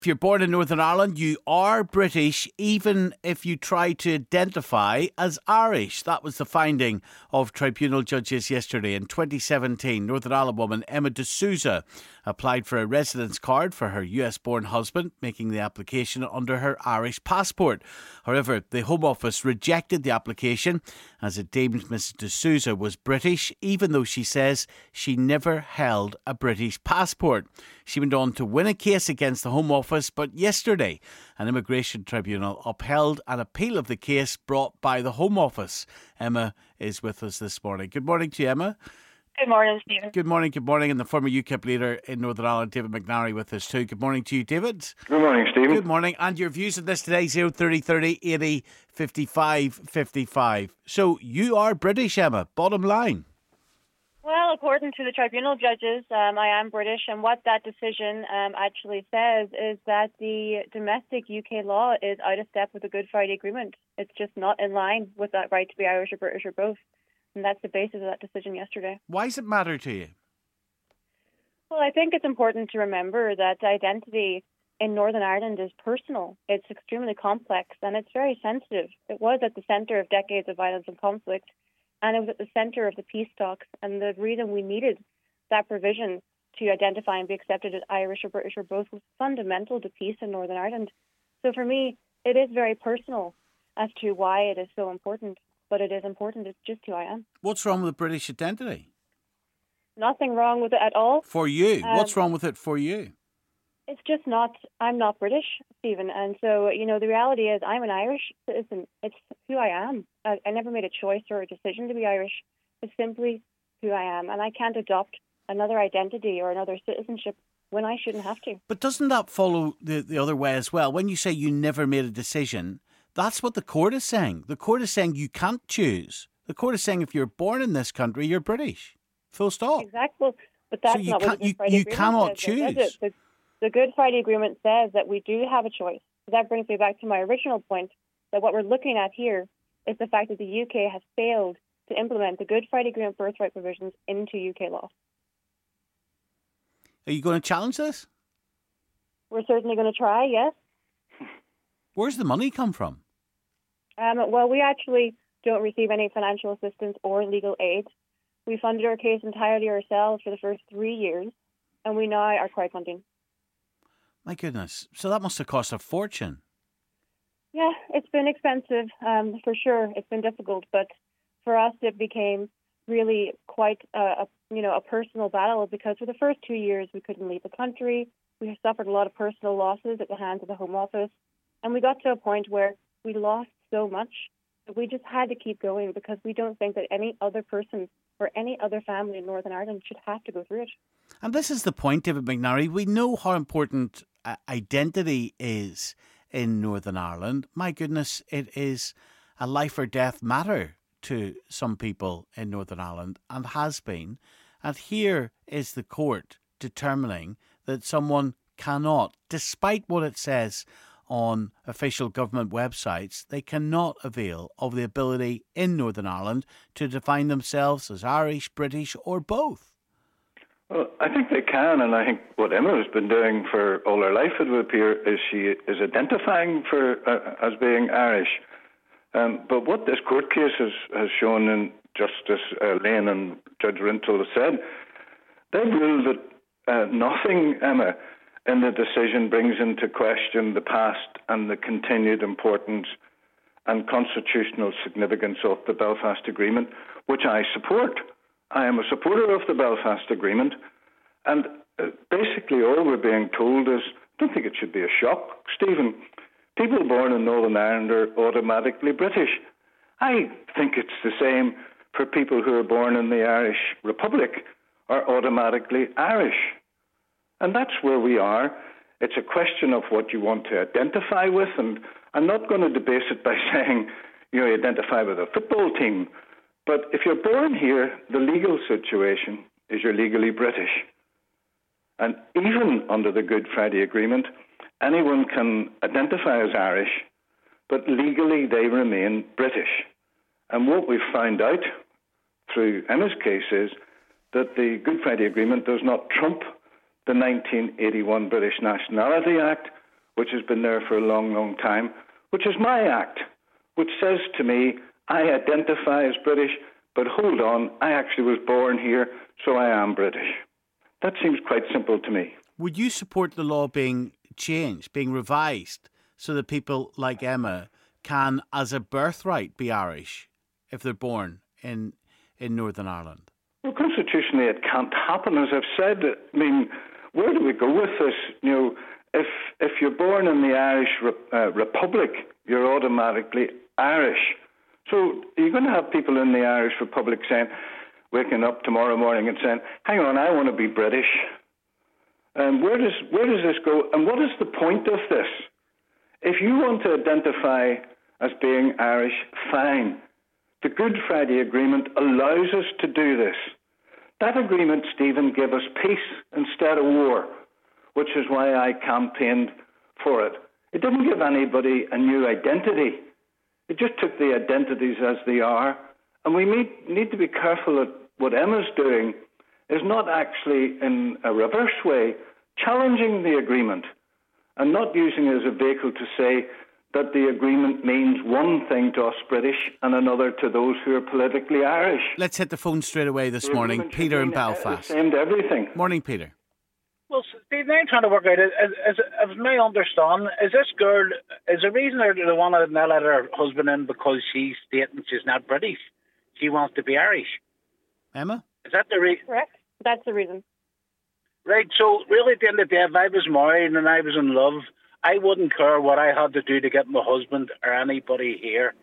If you're born in Northern Ireland, you are British, even if you try to identify as Irish. That was the finding of tribunal judges yesterday. In 2017, Northern Ireland woman Emma D'Souza applied for a residence card for her US-born husband, making the application under her Irish passport. However, the Home Office rejected the application as it deemed Mrs D'Souza was British, even though she says she never held a British passport. She went on to win a case against the Home Office, but yesterday an immigration tribunal upheld an appeal of the case brought by the Home Office. Emma is with us this morning. Good morning to you, Emma. Good morning, Stephen. Good morning. And the former UKIP leader in Northern Ireland, David McNary, with us too. Good morning to you, David. Good morning, Stephen. Good morning. And your views on this today, 03030 80 55 55. So you are British, Emma, bottom line. Well, according to the tribunal judges, I am British, and what that decision actually says is that the domestic UK law is out of step with the Good Friday Agreement. It's just not in line with that right to be Irish or British or both. And that's the basis of that decision yesterday. Why does it matter to you? Well, I think it's important to remember that identity in Northern Ireland is personal. It's extremely complex, and it's very sensitive. It was at the centre of decades of violence and conflict, and it was at the centre of the peace talks. And the reason we needed that provision to identify and be accepted as Irish or British or both was fundamental to peace in Northern Ireland. So for me, it is very personal as to why it is so important. But it is important. It's just who I am. What's wrong with British identity? Nothing wrong with it at all. For you? What's wrong with it for you? It's just not, I'm not British, Stephen. And so, the reality is I'm an Irish citizen. It's who I am. I never made a choice or a decision to be Irish. It's simply who I am. And I can't adopt another identity or another citizenship when I shouldn't have to. But doesn't that follow the other way as well? When you say you never made a decision, that's what the court is saying. The court is saying you can't choose. The court is saying if you're born in this country, you're British. Full stop. Exactly. But that's so not what the Good Friday Agreement cannot says. choose. The Good Friday Agreement says that we do have a choice. So that brings me back to my original point, that what we're looking at here is the fact that the UK has failed to implement the Good Friday Agreement birthright provisions into UK law. Are you going to challenge this? We're certainly going to try, yes. Where's the money come from? Well, we actually don't receive any financial assistance or legal aid. We funded our case entirely ourselves for the first 3 years, and we now are crowdfunding. My goodness. So that must have cost a fortune. Yeah, it's been expensive, for sure. It's been difficult, but for us it became really quite a personal battle, because for the first 2 years we couldn't leave the country. We suffered a lot of personal losses at the hands of the Home Office, and we got to a point where we lost so much that we just had to keep going, because we don't think that any other person or any other family in Northern Ireland should have to go through it. And this is the point, David McNary. We know how important identity is in Northern Ireland. My goodness, it is a life or death matter to some people in Northern Ireland, and has been. And here is the court determining that someone cannot, despite what it says on official government websites, they cannot avail of the ability in Northern Ireland to define themselves as Irish, British or both. Well, I think they can, and I think what Emma has been doing for all her life, it would appear, is she is identifying as being Irish. But what this court case has shown, and Justice Lane and Judge Rintoul have said, they've ruled that nothing, Emma, in the decision brings into question the past and the continued importance and constitutional significance of the Belfast Agreement, which I support. I am a supporter of the Belfast Agreement, and basically all we're being told is, I don't think it should be a shock, Stephen. People born in Northern Ireland are automatically British. I think it's the same for people who are born in the Irish Republic are automatically Irish. And that's where we are. It's a question of what you want to identify with, and I'm not going to debase it by saying you identify with a football team. But if you're born here, the legal situation is you're legally British. And even under the Good Friday Agreement, anyone can identify as Irish, but legally they remain British. And what we've found out through Emma's case is that the Good Friday Agreement does not trump the 1981 British Nationality Act, which has been there for a long, long time, which is my act, which says to me, I identify as British, but hold on, I actually was born here, so I am British. That seems quite simple to me. Would you support the law being changed, being revised, so that people like Emma can, as a birthright, be Irish if they're born in Northern Ireland? Well, constitutionally, it can't happen. As I've said, I mean, where do we go with this? You know, if you're born in the Irish Republic, you're automatically Irish. So you're going to have people in the Irish Republic waking up tomorrow morning and saying, hang on, I want to be British. And where does this go? And what is the point of this? If you want to identify as being Irish, fine. The Good Friday Agreement allows us to do this. That agreement, Stephen, gave us peace instead of war, which is why I campaigned for it. It didn't give anybody a new identity. It just took the identities as they are. And we need to be careful that what Emma's doing is not actually, in a reverse way, challenging the agreement and not using it as a vehicle to say that the agreement means one thing to us British and another to those who are politically Irish. Let's hit the phone straight away this morning. Peter in Belfast. Same to everything. Morning, Peter. Well, Steve, I'm trying to work out, as my understanding, is this girl, is the reason they want to not let her husband in because she's stating she's not British? She wants to be Irish. Emma? Is that the reason? Correct. That's the reason. Right, so really at the end of the day, if I was married and I was in love, I wouldn't care what I had to do to get my husband or anybody here.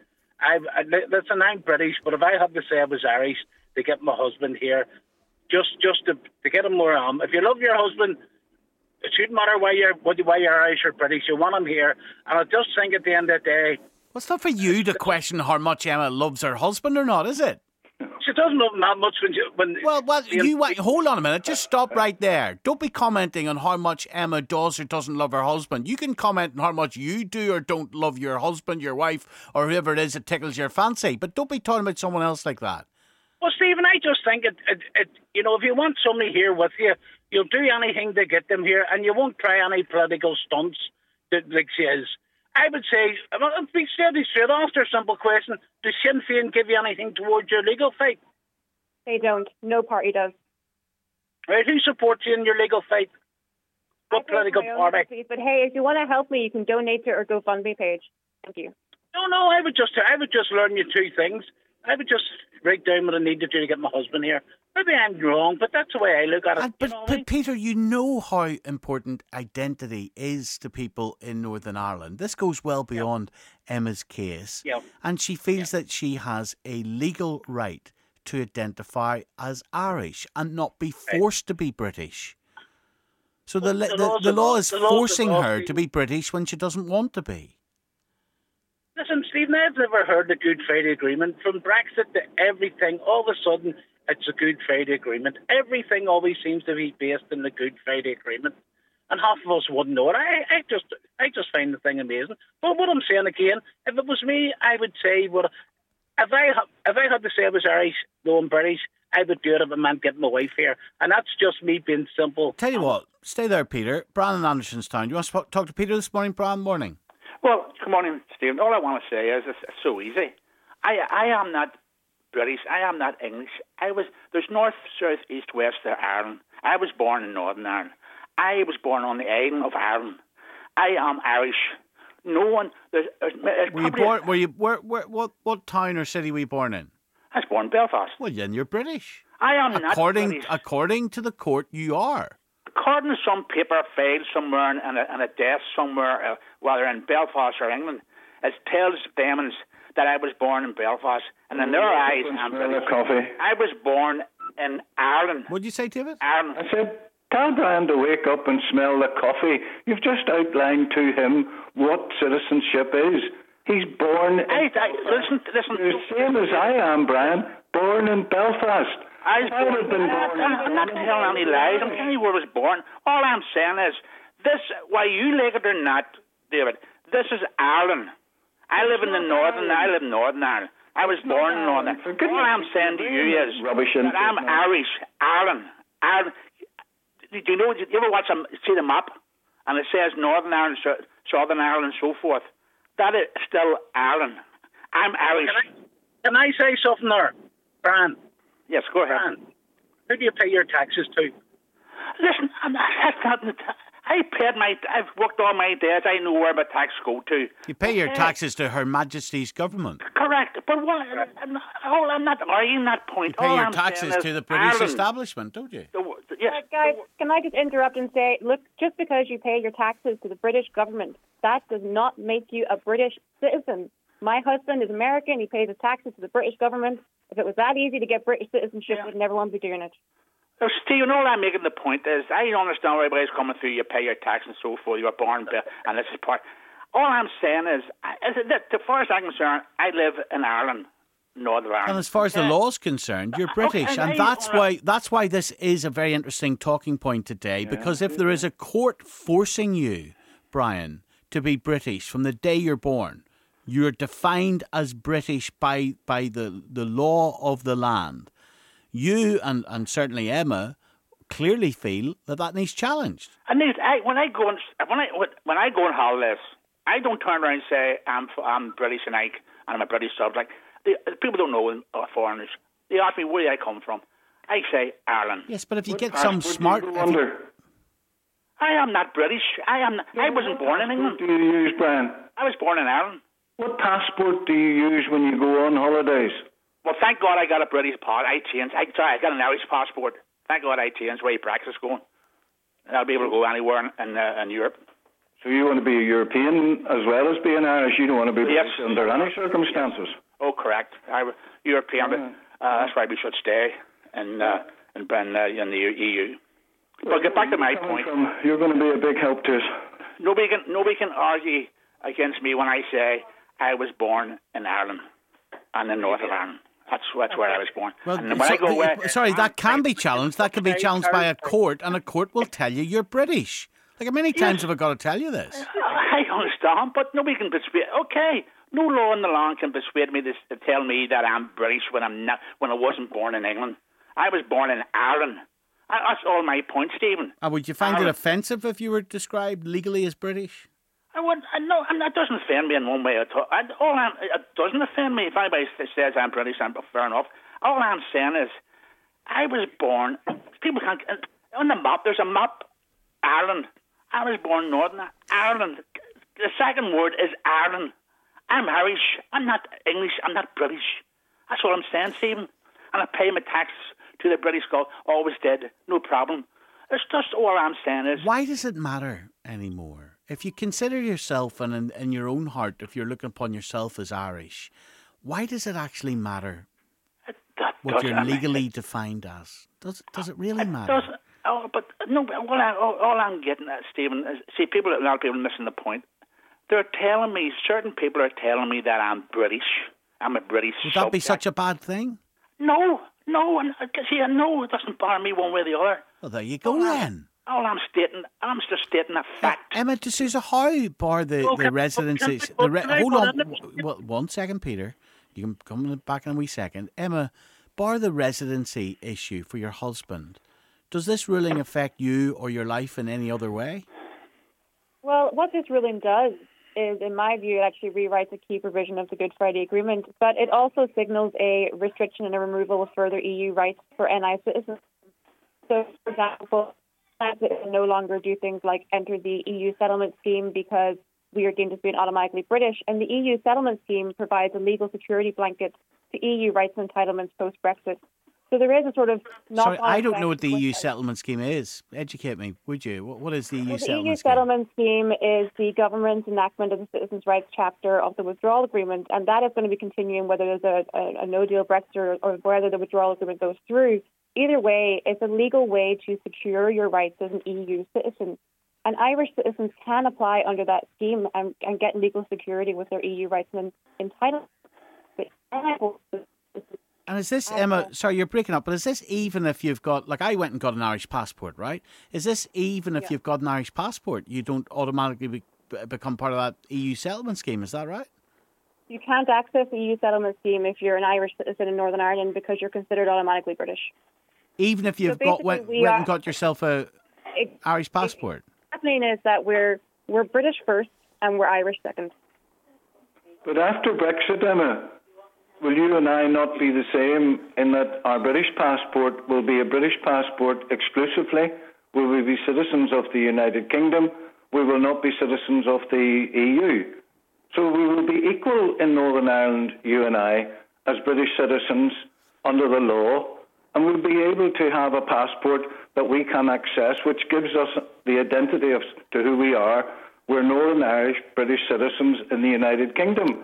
Listen, I'm British, but if I had to say I was Irish to get my husband here, just to get him where I am. If you love your husband, it shouldn't matter why you're Irish or British. You want him here, and I just think at the end of the day, well, it's not for you to question how much Emma loves her husband or not, is it? She doesn't love him that much when Well, you wait. Hold on a minute. Just stop right there. Don't be commenting on how much Emma does or doesn't love her husband. You can comment on how much you do or don't love your husband, your wife, or whoever it is that tickles your fancy. But don't be talking about someone else like that. Well, Stephen, I just think it you know, if you want somebody here with you, you'll do anything to get them here, and you won't try any political stunts like she is. I would say, be straight after a simple question, does Sinn Féin give you anything towards your legal fight? They don't. No party does. Right, who supports you in your legal fight? What political party? Fees, but hey, if you want to help me, you can donate to our GoFundMe page. Thank you. No, I would just learn you two things. I would just write down what I need to do to get my husband here. Maybe I'm wrong, but that's the way I look at it. But Peter, you know how important identity is to people in Northern Ireland. This goes well beyond Emma's case. Yeah. And she feels that she has a legal right to identify as Irish and not be forced to be British. So the law is forcing her to be British when she doesn't want to be. Listen, Stephen, I've never heard the Good Friday Agreement. From Brexit to everything, all of a sudden, it's a Good Friday Agreement. Everything always seems to be based on the Good Friday Agreement. And half of us wouldn't know it. I just find the thing amazing. But what I'm saying again, if it was me, I would say, if I had to say I was Irish, though I'm British, I would do it if it meant getting my wife here. And that's just me being simple. Tell you what, stay there, Peter. Brian in Andersonstown. Do you want to talk to Peter this morning, Brian? Morning. Well, good morning, Stephen. All I want to say is it's so easy. I am not British. I am not English. There's north, south, east, west of Ireland. I was born in Northern Ireland. I was born on the island of Ireland. I am Irish. No one. Were you born? What town or city were you born in? I was born in Belfast. Well, then you're British. I am not British. According to the court, you are. According to some paper filed somewhere in a desk somewhere, whether in Belfast or England, it tells them that I was born in Belfast, and in their eyes, I'm British. I was born in Ireland. What did you say, David? Ireland. I said, tell Brian to wake up and smell the coffee. You've just outlined to him what citizenship is. He's born listen. The same as I am, Brian. Born in Belfast. I'm not telling any lies. I'm telling you where I was born. All I'm saying is, this, whether you like it or not, David, this is Ireland. I live in Northern Ireland. I was born in Northern Ireland. All I'm saying to you is that I'm Irish. Ireland. Do you ever see the map? And it says Northern Ireland, Southern Ireland and so forth. That is still Ireland. I'm Irish. Can I say something there, Brian? Yes, go ahead. Brian, who do you pay your taxes to? Listen, that's not... I've worked all my days. I know where my tax go to. You pay your taxes to Her Majesty's government. Correct. But I'm not arguing that point. You pay your taxes to the British establishment, don't you? Yes. Guys, can I just interrupt and say, look, just because you pay your taxes to the British government, that does not make you a British citizen. My husband is American. He pays his taxes to the British government. If it was that easy to get British citizenship, we'd never want to be doing it. So, Stephen, all I'm making the point is, I understand where everybody's coming through, you pay your tax and so forth, you were born there, and this is part. All I'm saying is, that, as far as I'm concerned, I live in Ireland, Northern Ireland. And as far as the law's concerned, you're British, and that's why this is a very interesting talking point today, because if there is a court forcing you, Brian, to be British from the day you're born, you're defined as British by the law of the land. You and certainly Emma clearly feel that needs challenged. When I go on holidays, I don't turn around and say I'm British and I'm a British subject. People don't know foreigners. They ask me where I come from. I say Ireland. Yes, but if you get some smart, I am not British. I wasn't born in England. What do you use, Brian? I was born in Ireland. What passport do you use when you go on holidays? Well, thank God I got a British passport. I got an Irish passport. Thank God I changed where practice going. I'll be able to go anywhere in Europe. So you want to be a European as well as being Irish? You don't want to be British under any circumstances? Oh, correct. European, but that's why we should stay in the EU. But get back to my point. You're going to be a big help to us. Nobody can argue against me when I say I was born in Ireland and in North of Ireland. That's where I was born. Well, that can be challenged. That can be challenged by a court, and a court will tell you you're British. Like, how many times have I got to tell you this? I understand, but nobody can persuade. Okay, no law in the land can persuade me to tell me that I'm British when I'm not. When I wasn't born in England, I was born in Ireland. That's all my point, Stephen. And would you find it offensive if you were described legally as British? I would. No, that doesn't offend me in one way at all. It doesn't offend me if anybody says I'm British. I'm fair enough. All I'm saying is, I was born. People can't. On the map, there's a map. Ireland. I was born Northern Ireland. The second word is Ireland. I'm Irish. I'm not English. I'm not British. That's what I'm saying, Stephen. And I pay my tax to the British government. Always did. No problem. It's just all I'm saying is. Why does it matter anymore? If you consider yourself and in your own heart, if you're looking upon yourself as Irish, why does it actually matter what you're legally defined as? Does it really matter? But no. All I'm getting at, Stephen, is a lot of people missing the point. They're telling me, certain people are telling me that I'm British. I'm a British subject. Would that be such a bad thing? No, it doesn't bother me one way or the other. Well, there you go then. All I'm just stating a fact. Emma D'Souza, how bar the residencies? Hold on, one second, Peter. You can come back in a wee second. Emma, bar the residency issue for your husband. Does this ruling affect you or your life in any other way? Well, what this ruling does is, in my view, it actually rewrites a key provision of the Good Friday Agreement, but it also signals a restriction and a removal of further EU rights for NI citizens. So, for example, will no longer do things like enter the EU settlement scheme because we are deemed as being automatically British. And the EU settlement scheme provides a legal security blanket to EU rights and entitlements post-Brexit. So there is a sort of... Sorry, I don't know what the EU settlement scheme is. Educate me, would you? What is the EU settlement scheme? The EU settlement scheme is the government's enactment of the Citizens' Rights chapter of the withdrawal agreement, and that is going to be continuing whether there's a no-deal Brexit or whether the withdrawal agreement goes through. Either way, it's a legal way to secure your rights as an EU citizen. And Irish citizens can apply under that scheme and get legal security with their EU rights and entitlements. And is this, Emma, sorry, you're breaking up, but is this even if you've got, like I went and got an Irish passport, right? Is this even if you've got an Irish passport, you don't automatically become part of that EU settlement scheme, is that right? You can't access the EU settlement scheme if you're an Irish citizen in Northern Ireland because you're considered automatically British. Even if you've went and got yourself a Irish passport? What's happening is that we're British first, and we're Irish second. But after Brexit, Emma, will you and I not be the same in that our British passport will be a British passport exclusively? Will we be citizens of the United Kingdom? We will not be citizens of the EU. So we will be equal in Northern Ireland, you and I, as British citizens under the law, and we'll be able to have a passport that we can access, which gives us the identity to who we are. We're Northern Irish British citizens in the United Kingdom.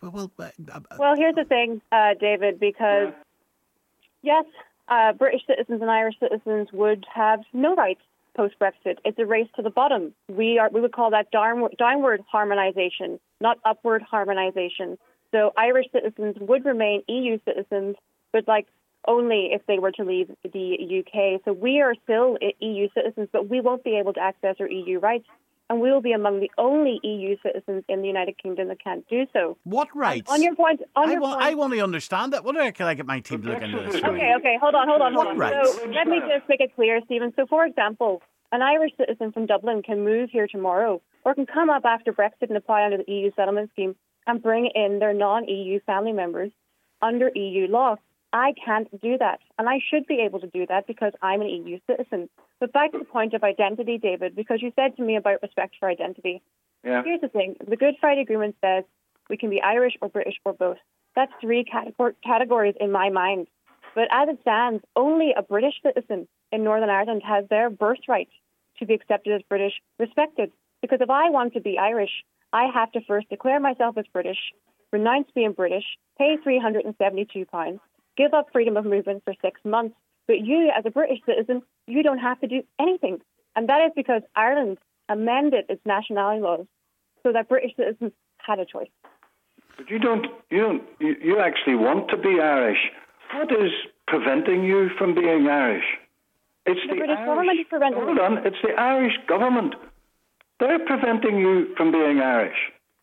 Well, here's the thing, David, because yes, British citizens and Irish citizens would have no rights post-Brexit. It's a race to the bottom. We would call that downward harmonisation, not upward harmonisation. So Irish citizens would remain EU citizens, but only if they were to leave the UK. So we are still EU citizens, but we won't be able to access our EU rights. And we will be among the only EU citizens in the United Kingdom that can't do so. What rights? On your point, I want to understand that. Can I get my team to look into this? Okay, hold on. What rights? So let me just make it clear, Stephen. So, for example, an Irish citizen from Dublin can move here tomorrow, or can come up after Brexit and apply under the EU settlement scheme and bring in their non-EU family members under EU law. I can't do that, and I should be able to do that because I'm an EU citizen. But back to the point of identity, David, because you said to me about respect for identity. Yeah. Here's the thing. The Good Friday Agreement says we can be Irish or British or both. That's three categories in my mind. But as it stands, only a British citizen in Northern Ireland has their birthright to be accepted as British respected. Because if I want to be Irish, I have to first declare myself as British, renounce being British, pay £372, give up freedom of movement for 6 months. But you, as a British citizen, you don't have to do anything. And that is because Ireland amended its nationality laws so that British citizens had a choice. But you actually want to be Irish. What is preventing you from being Irish? It's the British government is preventing Hold on, it's the Irish government. They're preventing you from being Irish.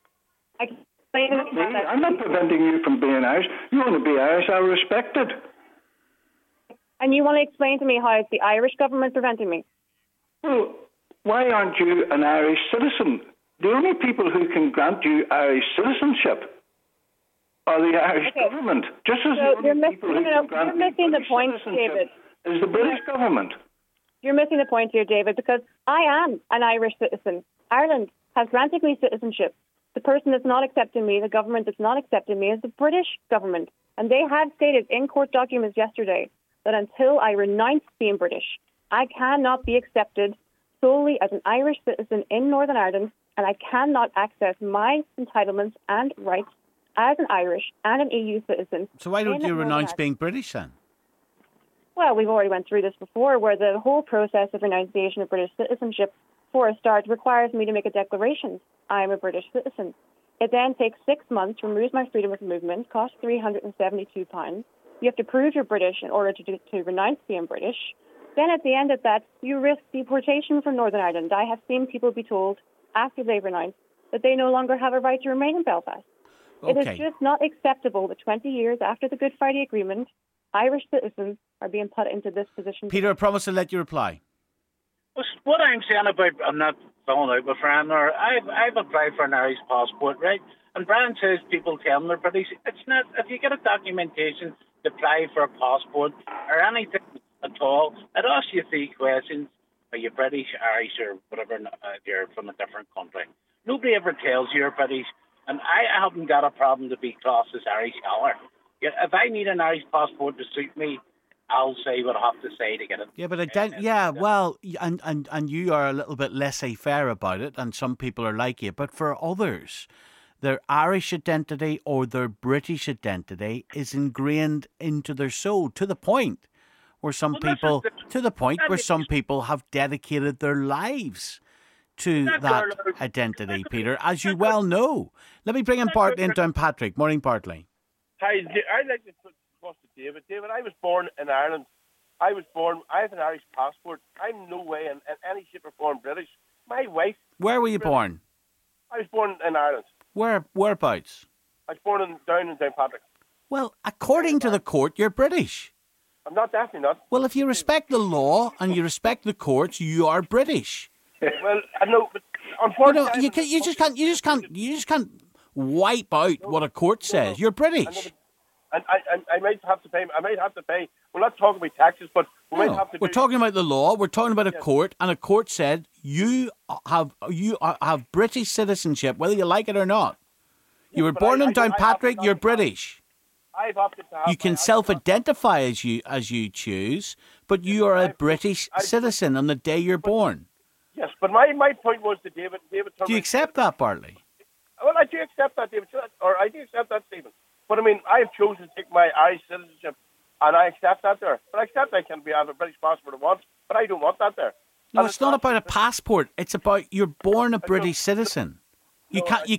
I'm not preventing you from being Irish. You want to be Irish, I'll respect it. And you want to explain to me how it's the Irish government preventing me? Well, why aren't you an Irish citizen? The only people who can grant you Irish citizenship are the Irish government. Just as you're missing the point, David. Is the British government. You're missing the point here, David, because I am an Irish citizen. Ireland has granted me citizenship. The person that's not accepting me, the government that's not accepting me, is the British government. And they have stated in court documents yesterday that until I renounce being British, I cannot be accepted solely as an Irish citizen in Northern Ireland, and I cannot access my entitlements and rights as an Irish and an EU citizen. So why don't you renounce being British then? Well, we've already went through this before, where the whole process of renunciation of British citizenship, for a start, requires me to make a declaration. I'm a British citizen. It then takes 6 months, removes my freedom of movement, costs £372. You have to prove you're British in order to renounce being British. Then at the end of that, you risk deportation from Northern Ireland. I have seen people be told after they renounce that they no longer have a right to remain in Belfast. Okay. It is just not acceptable that 20 years after the Good Friday Agreement, Irish citizens are being put into this position. Peter, I promise to let you reply. What I'm saying about, I'm not falling out with Fran, or I've applied for an Irish passport, right? And Brian says people tell them they're British. It's not. If you get a documentation to apply for a passport or anything at all, it asks you 3 questions. Are you British, Irish, or whatever, if you're from a different country? Nobody ever tells you you're British, and I haven't got a problem to be classed as Irish either. If I need an Irish passport to suit me, I'll say what I have to say to get it. Yeah, but and you are a little bit laissez-faire about it, and some people are like you. But for others, their Irish identity or their British identity is ingrained into their soul to the point where some people have dedicated their lives to that identity, Peter, as you well know. Let me bring in Bartley and Downpatrick. Morning, Bartley. Hi, I'd like to put across to David. David, I was born in Ireland. I have an Irish passport. I'm no way in any shape or form British. My wife... Where were you born? I was born in Ireland. Whereabouts? I was born in Downpatrick. Well, according to the court, you're British. I'm not, definitely not. Well, if you respect the law and you respect the courts, you are British. Well, I know, but Unfortunately, you just can't wipe out what a court says. You're British. And I might have to pay. We're not talking about taxes, but we might have to. We're talking about the law. We're talking about a court, and a court said you have British citizenship, whether you like it or not. You were born in Downpatrick. You're British. I've opted to have. You can self-identify as you choose, but you are a British citizen on the day you're born. Yes, but my point was to David. Do you accept that, Bartley? Well, I do accept that, David. I do accept that, Stephen. But I mean, I've chosen to take my Irish citizenship, and I accept that there. But I accept I can have a British passport I want, but I don't want that there. No, it's not about a passport. It's about you're born a British citizen. You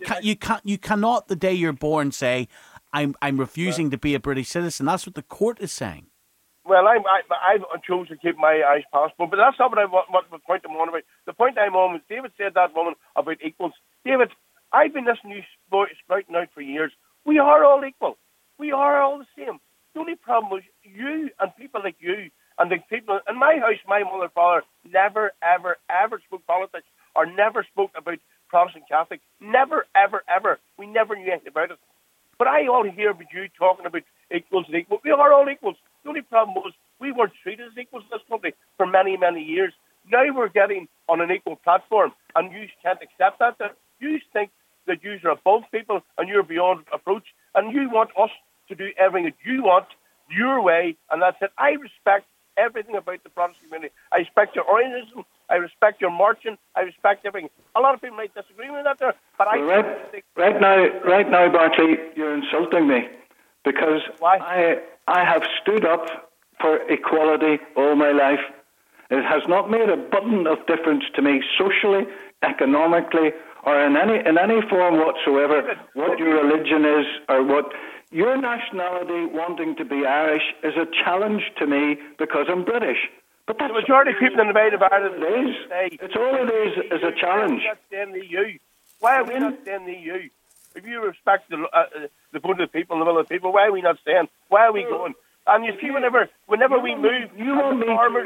cannot the day you're born say I'm refusing to be a British citizen. That's what the court is saying. Well, I've chosen to keep my Irish passport, but that's not what the point I'm on about. The point I'm on was David said that woman about equals. David, I've been listening to you spouting out for years. We are all equal. We are all the same. The only problem was you and people like you and the people in my house, my mother and father never, ever, ever spoke politics or never spoke about Protestant Catholic. Never, ever, ever. We never knew anything about it. But I all hear about you talking about equals and equals. We are all equals. The only problem was we weren't treated as equals in this country for many, many years. Now we're getting on an equal platform, and you can't accept that. You think that you are above people and you're beyond approach, and you want us to do everything that you want, your way, and that's it. I respect everything about the Protestant community. I respect your Orientalism. I respect your marching. I respect everything. A lot of people might disagree with that there, but right now, Bartley, you're insulting me because why? I have stood up for equality all my life. It has not made a button of difference to me socially, economically, or in any form whatsoever, what your religion is or what your nationality wanting to be Irish is a challenge to me because I'm British. But that's the majority of people in the Bay of Ireland say it's all it is a challenge. Why are we not staying in the EU? If you respect the vote of the people, the will of the people, why are we not staying? Why are we going? And you see, whenever we move, you want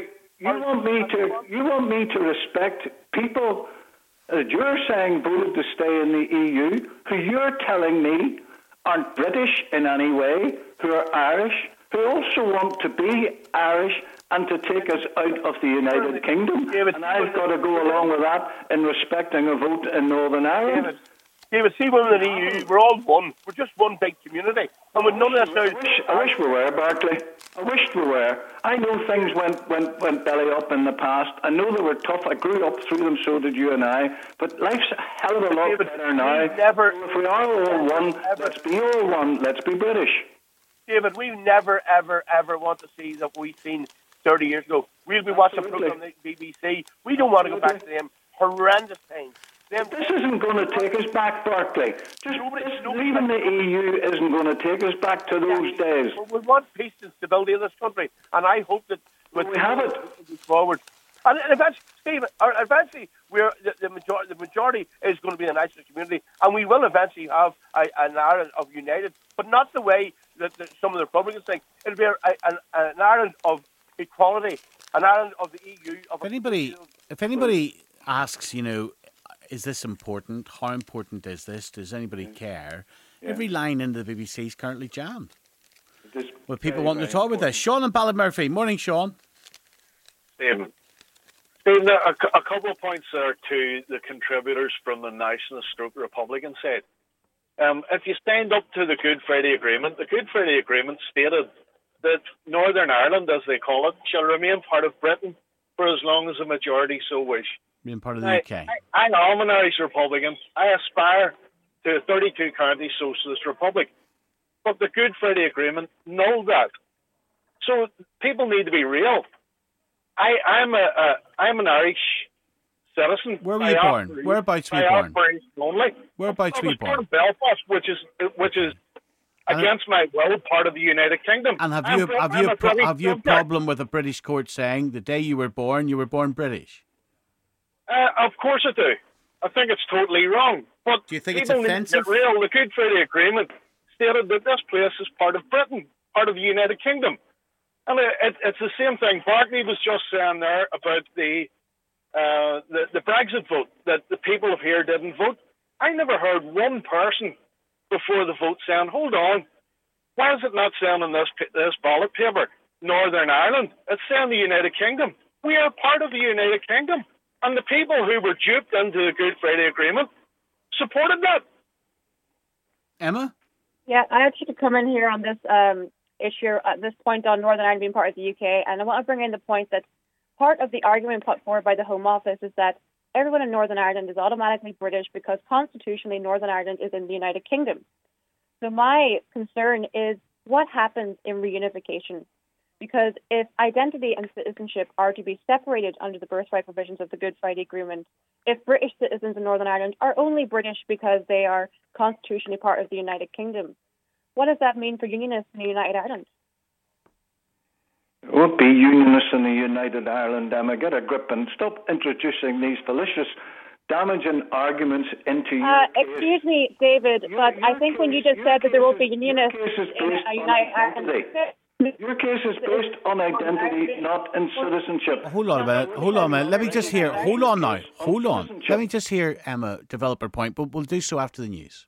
me to respect people that you're saying voted to stay in the EU, who you're telling me aren't British in any way, who are Irish, who also want to be Irish and to take us out of the United Kingdom. David, and I've got to go along with that in respecting a vote in Northern Ireland. David, see, women in the EU, we're all one. We're just one big community. And with none of that I wish we were, Bartley. I wish we were. I know things went belly up in the past. I know they were tough. I grew up through them, so did you and I. But life's a hell of a lot better now. If we are all one, let's be all one. Let's be British. David, we never, ever, ever want to see that we've seen 30 years ago. We'll be watching programs on the BBC. We don't want to go back to them horrendous things. This isn't going to take us back, Bartley. Leaving the EU isn't going to take us back to those days. We want peace and stability in this country, and I hope that we have it forward. And eventually, Steve, the majority is going to be a national community, and we will eventually have an Ireland of united, but not the way that some of the Republicans think. It'll be an Ireland of equality, an Ireland of the EU. If anybody asks, is this important? How important is this? Does anybody care? Yeah. Every line into the BBC is currently jammed. With people wanting to talk about this. Sean and Ballymurphy. Morning, Sean. Stephen, a couple of points there to the contributors from the Nationalist / Republican side. If you stand up to the Good Friday Agreement, the Good Friday Agreement stated that Northern Ireland, as they call it, shall remain part of Britain for as long as the majority so wish. Being part of the UK. I am an Irish Republican. I aspire to a 32-county socialist republic. But the Good Friday Agreement nulled that. So people need to be real. I'm an Irish citizen. Where were you born? Whereabouts were you born? Whereabouts were you born? Belfast, which is against my will, part of the United Kingdom. And have you a problem with a British court saying the day you were born British? Of course I do. I think it's totally wrong. But do you think it's offensive? The Good Friday Agreement stated that this place is part of Britain, part of the United Kingdom. And it's the same thing Bartley was just saying there about the the Brexit vote, that the people of here didn't vote. I never heard one person before the vote saying, hold on, why is it not saying on this ballot paper, Northern Ireland? It's saying the United Kingdom. We are part of the United Kingdom. And the people who were duped into the Good Friday Agreement supported that. Emma? Yeah, I actually come in here on this issue, at this point on Northern Ireland being part of the UK, and I want to bring in the point that part of the argument put forward by the Home Office is that everyone in Northern Ireland is automatically British because constitutionally Northern Ireland is in the United Kingdom. So my concern is what happens in reunification. Because if identity and citizenship are to be separated under the birthright provisions of the Good Friday Agreement, if British citizens in Northern Ireland are only British because they are constitutionally part of the United Kingdom, what does that mean for unionists in the United Ireland? It won't be unionists in the United Ireland, Emma. Get a grip and stop introducing these fallacious, damaging arguments into your excuse me, David, but I think when you just said that there won't be unionists in the United Ireland... Your case is based on identity, not in citizenship. Hold on a minute. Let me just hear. Hold on now. Hold on. Let me just hear Emma develop her point, but we'll do so after the news.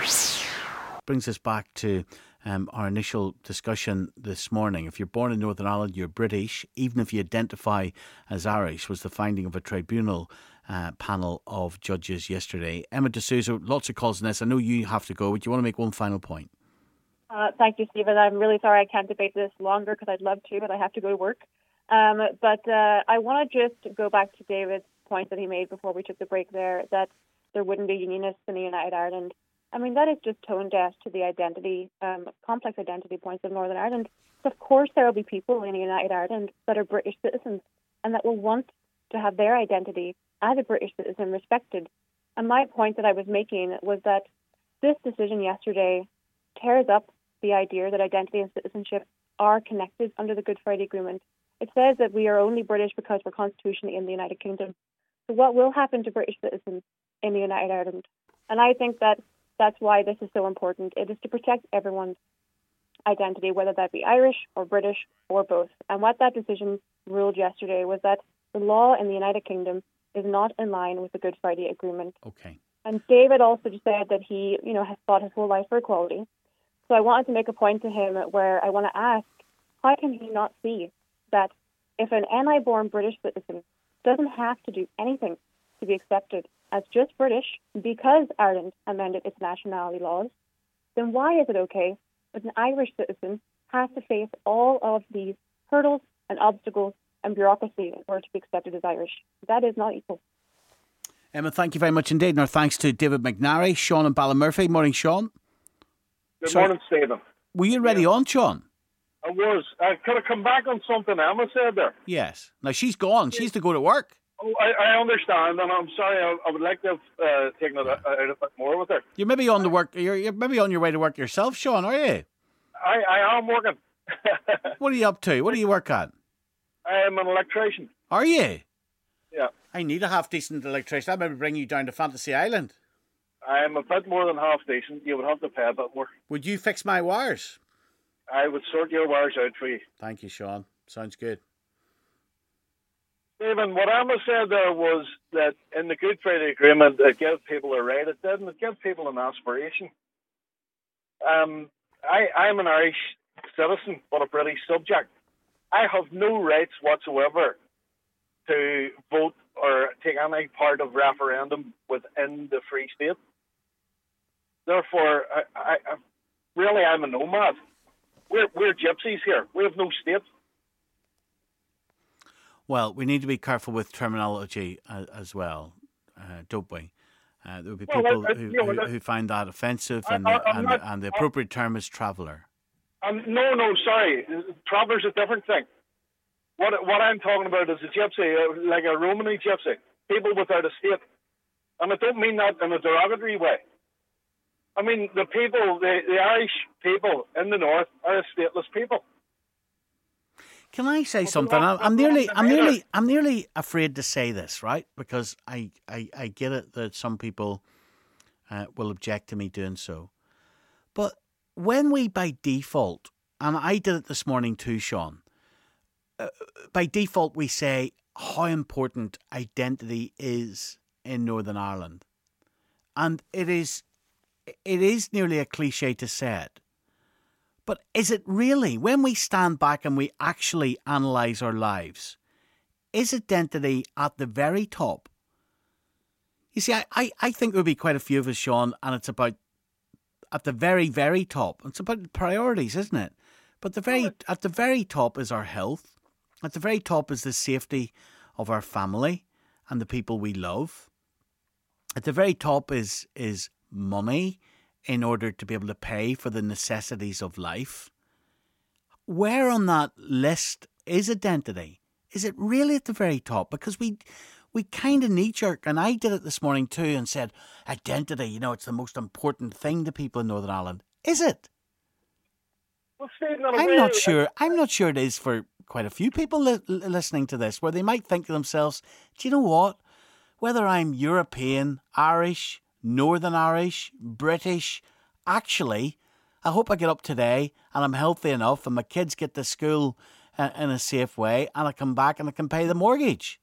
Brings us back to our initial discussion this morning. If you're born in Northern Ireland, you're British, even if you identify as Irish, was the finding of a tribunal panel of judges yesterday. Emma D'Souza, lots of calls on this. I know you have to go. Would you want to make one final point? Thank you, Stephen. I'm really sorry I can't debate this longer because I'd love to, but I have to go to work. But I want to just go back to David's point that he made before we took the break there, that there wouldn't be unionists in the United Ireland. I mean, that is just tone deaf to the identity, complex identity points of Northern Ireland. Of course, there will be people in the United Ireland that are British citizens and that will want to have their identity as a British citizen respected. And my point that I was making was that this decision yesterday tears up the idea that identity and citizenship are connected under the Good Friday Agreement. It says that we are only British because we're constitutionally in the United Kingdom. So what will happen to British citizens in the United Ireland? And I think that that's why this is so important. It is to protect everyone's identity, whether that be Irish or British or both. And what that decision ruled yesterday was that the law in the United Kingdom is not in line with the Good Friday Agreement. Okay. And David also said that he, has fought his whole life for equality. So I wanted to make a point to him where I want to ask, how can he not see that if an NI-born British citizen doesn't have to do anything to be accepted as just British because Ireland amended its nationality laws, then why is it okay that an Irish citizen has to face all of these hurdles and obstacles and bureaucracy in order to be accepted as Irish? That is not equal. Emma, thank you very much indeed. And our thanks to David McNary, Sean and Ballymurphy. Morning, Sean. Good morning, Stephen. Were you ready on, Sean? I was. Could I come back on something Emma said there? Yes. Now, she's gone. She's to go to work. Oh, I understand, and I'm sorry. I would like to have taken it out a bit more with her. You're maybe on the work. You're maybe on your way to work yourself, Sean, are you? I am working. What are you up to? What do you work at? I'm an electrician. Are you? Yeah. I need a half-decent electrician. I'd maybe bring you down to Fantasy Island. I'm a bit more than half decent. You would have to pay a bit more. Would you fix my wires? I would sort your wires out for you. Thank you, Sean. Sounds good. Stephen, what Emma said there was that in the Good Friday Agreement, it gave people a right. It didn't. It gave people an aspiration. I'm an Irish citizen, but a British subject. I have no rights whatsoever to vote or take any part of referendum within the Free State. Therefore, I'm a nomad. We're gypsies here. We have no state. Well, we need to be careful with terminology as well, don't we? There will be people who find that offensive, and the appropriate term is traveller. No, sorry. Traveller's a different thing. What I'm talking about is a gypsy, like a Romany gypsy, people without a state. And I don't mean that in a derogatory way. I mean, the Irish people in the north are a stateless people. Can I say something? I'm nearly afraid to say this, right? Because I get it that some people will object to me doing so. But when we, by default, and I did it this morning too, Sean, by default we say how important identity is in Northern Ireland. And it is nearly a cliche to say it. But is it really? When we stand back and we actually analyse our lives, is identity at the very top? You see, I think there will be quite a few of us, Sean, and it's about at the very, very top. It's about priorities, isn't it? But at the very top is our health. At the very top is the safety of our family and the people we love. At the very top is money in order to be able to pay for the necessities of life. Where on that list is identity? Is it really at the very top? Because we kind of knee-jerk, and I did it this morning too, and said, identity, it's the most important thing to people in Northern Ireland. Is it? Well, Stephen, I'm not sure it is for quite a few people listening to this, where they might think to themselves, do you know what? Whether I'm European, Irish, Northern Irish, British, actually, I hope I get up today and I'm healthy enough and my kids get to school in a safe way and I come back and I can pay the mortgage.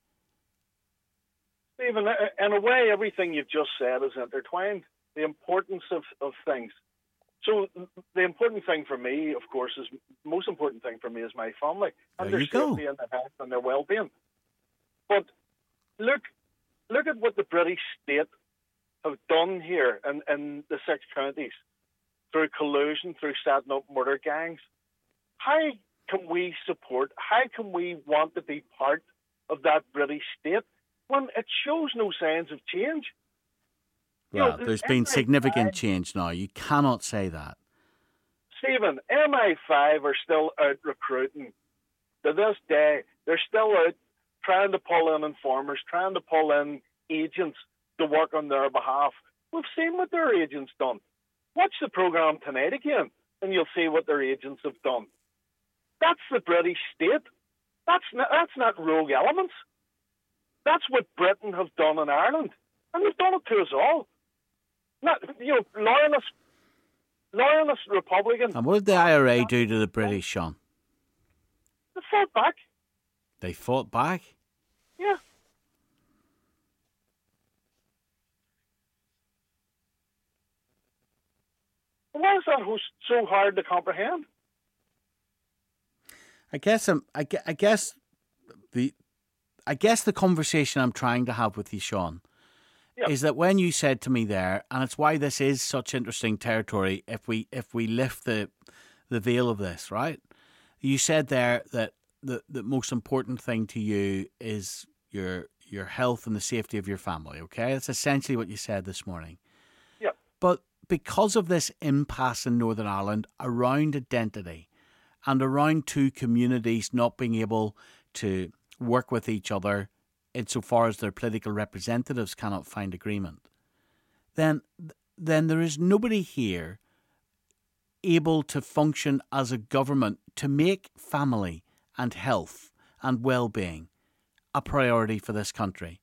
Stephen, in a way, everything you've just said is intertwined. The importance of things. So the important thing for me, of course, most important thing for me is my family and their safety and their health and their well-being. But look at what the British state have done here in the 6 counties through collusion, through setting up murder gangs. How can we support, how can we want to be part of that British state when it shows no signs of change? Well, there's been significant change now. You cannot say that. Stephen, MI5 are still out recruiting. To this day, they're still out trying to pull in informers, trying to pull in agents to work on their behalf. We've seen what their agents done. Watch the programme tonight again, and you'll see what their agents have done. That's the British state. That's not rogue elements. That's what Britain have done in Ireland, and they've done it to us all. Not, loyalist Republicans. And what did the IRA do to the British, Sean? They fought back. They fought back? Yeah. Why is that so hard to comprehend? I guess the conversation I'm trying to have with you, Sean, is that when you said to me there, and it's why this is such interesting territory if we lift the veil of this, right? You said there that the most important thing to you is your health and the safety of your family, okay? That's essentially what you said this morning. Yeah. But because of this impasse in Northern Ireland around identity and around two communities not being able to work with each other insofar as their political representatives cannot find agreement, then there is nobody here able to function as a government to make family and health and well-being a priority for this country.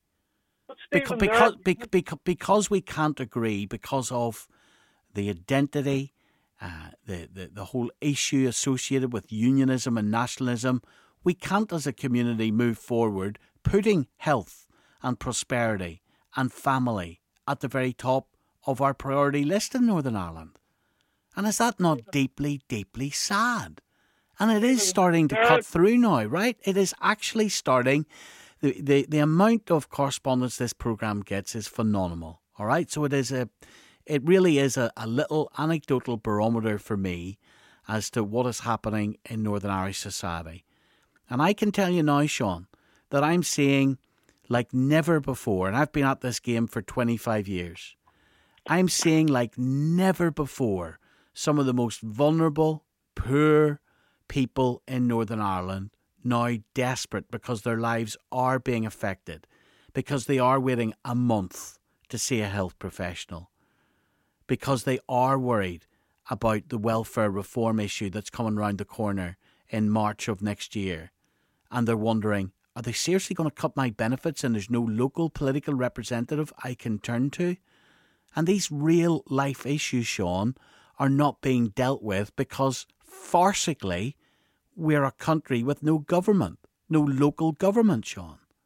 Because we can't agree, because of the identity, the whole issue associated with unionism and nationalism, we can't as a community move forward putting health and prosperity and family at the very top of our priority list in Northern Ireland. And is that not deeply, deeply sad? And it is starting to cut through now, right? It is actually starting. The amount of correspondence this programme gets is phenomenal, all right? So it really is a little anecdotal barometer for me as to what is happening in Northern Irish society. And I can tell you now, Sean, that I'm seeing like never before, and I've been at this game for 25 years, I'm seeing like never before some of the most vulnerable, poor people in Northern Ireland now desperate because their lives are being affected, because they are waiting a month to see a health professional, because they are worried about the welfare reform issue that's coming round the corner in March of next year. And they're wondering, are they seriously going to cut my benefits and there's no local political representative I can turn to? And these real life issues, Sean, are not being dealt with because farcically we're a country with no government, no local government, Sean.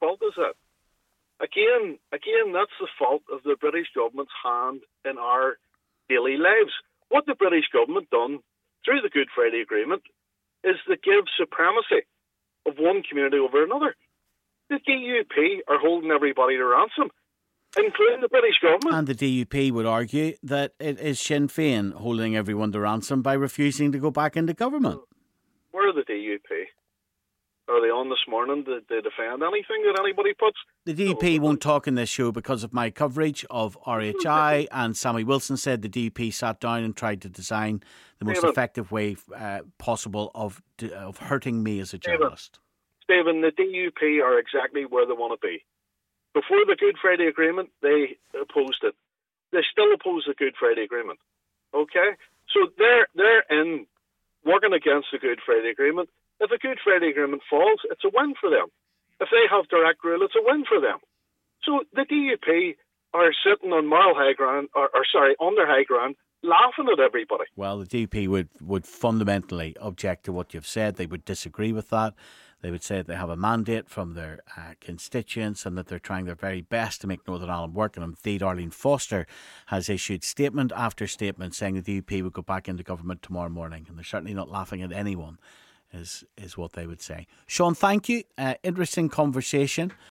fault is that? Again, that's the fault of the British government's hand in our daily lives. What the British government done through the Good Friday Agreement is to give supremacy of one community over another. The DUP are holding everybody to ransom, including the British government. And the DUP would argue that it is Sinn Féin holding everyone to ransom by refusing to go back into government. Where are the DUP? Are they on this morning to defend anything that anybody puts? The DUP won't talk in this show because of my coverage of RHI, and Sammy Wilson said the DUP sat down and tried to design the most effective way possible of hurting me as a journalist. Stephen, the DUP are exactly where they want to be. Before the Good Friday Agreement, they opposed it. They still oppose the Good Friday Agreement. Okay? So they're in working against the Good Friday Agreement. If the Good Friday Agreement falls, it's a win for them. If they have direct rule, it's a win for them. So the DUP are sitting on moral high ground, on their high ground, laughing at everybody. Well, the DUP would fundamentally object to what you've said. They would disagree with that. They would say that they have a mandate from their constituents and that they're trying their very best to make Northern Ireland work. And indeed, Arlene Foster has issued statement after statement saying the DUP would go back into government tomorrow morning. And they're certainly not laughing at anyone, is what they would say. Sean, thank you. Interesting conversation.